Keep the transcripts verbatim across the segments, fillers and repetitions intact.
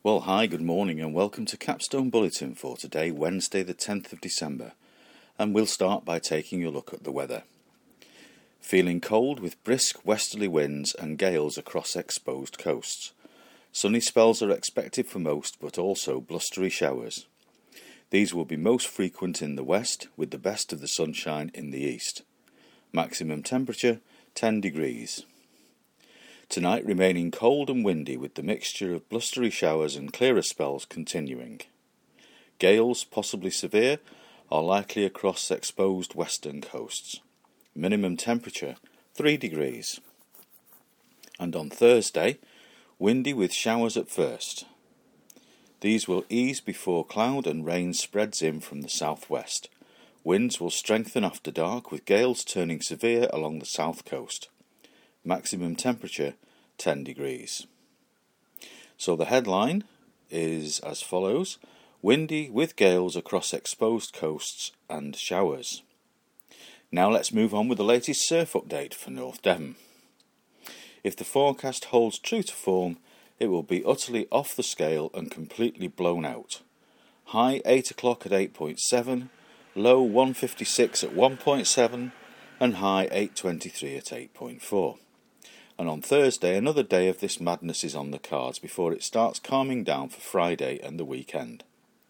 Well, hi, good morning and welcome to Capstone Bulletin for today, Wednesday the tenth of December. And we'll start by taking a look at the weather. Feeling cold with brisk westerly winds and gales across exposed coasts. Sunny spells are expected for most, but also blustery showers. These will be most frequent in the west, with the best of the sunshine in the east. Maximum temperature ten degrees. Tonight remaining cold and windy with the mixture of blustery showers and clearer spells continuing. Gales, possibly severe, are likely across exposed western coasts. Minimum temperature three degrees. And on Thursday, windy with showers at first. These will ease before cloud and rain spreads in from the southwest. Winds will strengthen after dark with gales turning severe along the south coast. Maximum temperature ten degrees. So the headline is as follows: windy with gales across exposed coasts and showers. Now let's move on with the latest surf update for North Devon. If the forecast holds true to form, it will be utterly off the scale and completely blown out. High eight o'clock at eight point seven, low one fifty-six at one point seven, and high eight twenty-three at eight point four. And on Thursday, another day of this madness is on the cards before it starts calming down for Friday and the weekend.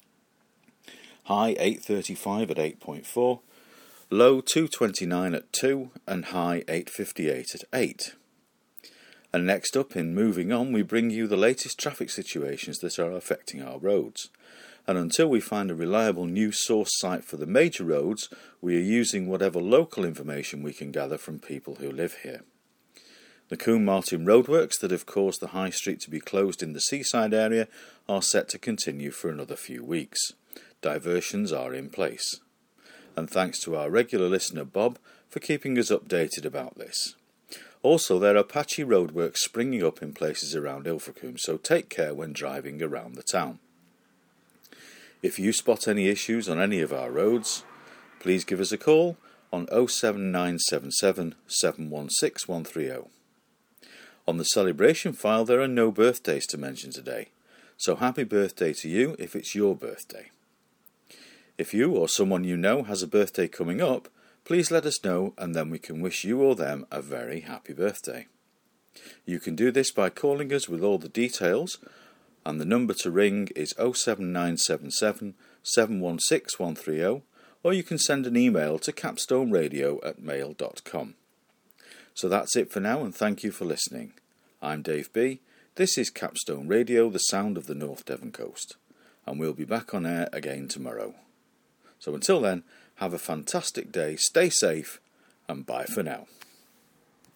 High eight thirty-five at eight point four, low two twenty-nine at two, and high eight fifty-eight at eight. And next up in Moving On, we bring you the latest traffic situations that are affecting our roads. And until we find a reliable news source site for the major roads, we are using whatever local information we can gather from people who live here. The Combe Martin roadworks that have caused the High Street to be closed in the seaside area are set to continue for another few weeks. Diversions are in place. And thanks to our regular listener Bob for keeping us updated about this. Also, there are patchy roadworks springing up in places around Ilfracombe, so take care when driving around the town. If you spot any issues on any of our roads, please give us a call on oh seven nine seven seven, seven one six, one three oh. On the celebration file there are no birthdays to mention today, so happy birthday to you if it's your birthday. If you or someone you know has a birthday coming up, please let us know and then we can wish you or them a very happy birthday. You can do this by calling us with all the details, and the number to ring is oh seven nine seven seven, seven one six, one three oh, or you can send an email to capstoneradio at mail dot com. So that's it for now, and thank you for listening. I'm Dave B. This is Capstone Radio, the sound of the North Devon coast, and we'll be back on air again tomorrow. So until then, have a fantastic day, stay safe, and bye for now.